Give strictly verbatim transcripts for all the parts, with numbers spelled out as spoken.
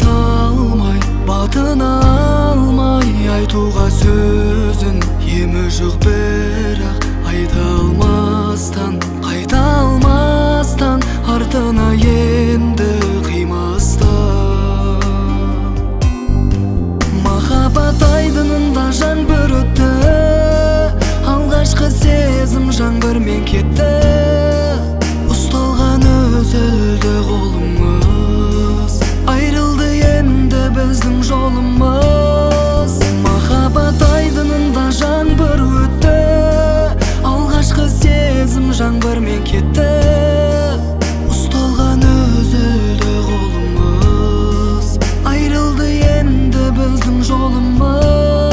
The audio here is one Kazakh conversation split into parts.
айта алмай, батына алмай, айтуға сөзін емі жоқ, бірақ айта алмастан, қайта алмастан, артына енді қимастан. Махаббат айдынында жаңбыр өтті, алғашқы сезім жаңбырмен кетті. Ұсталған үзілді қолымыз, айрылды енді біздің жолымыз. Махаббат айдынында жаңбыр өтті, алғашқы сезім жаңбырмен кетті. Ұсталған үзілді қолымыз, айрылды енді біздің жолымыз.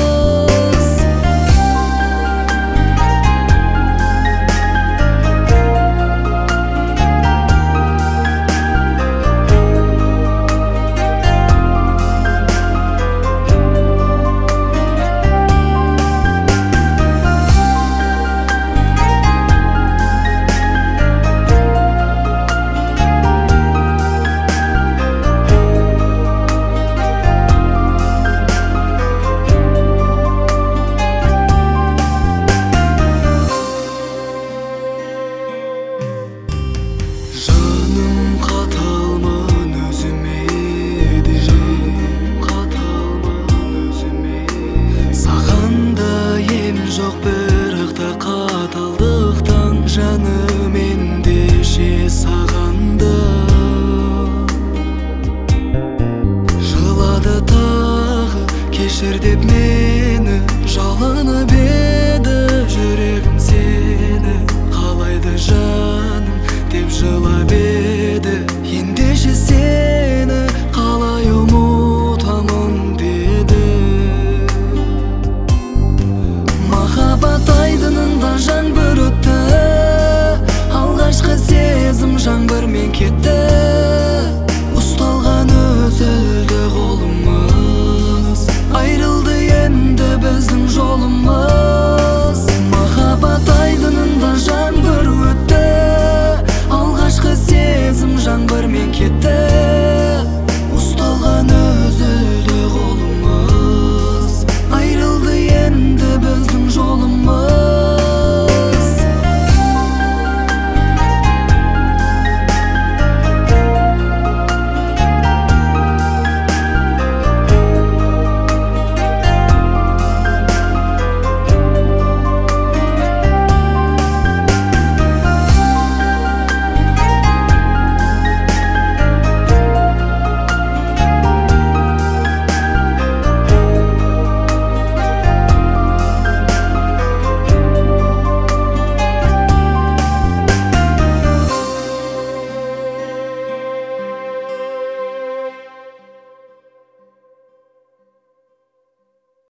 Жоқ бірақ та қаталдықтан, жаным ендеше сағанды. Жылады тағы кешір деп мені, жалынып еді жүрегім сені. Қалайды жаным деп жылап еді.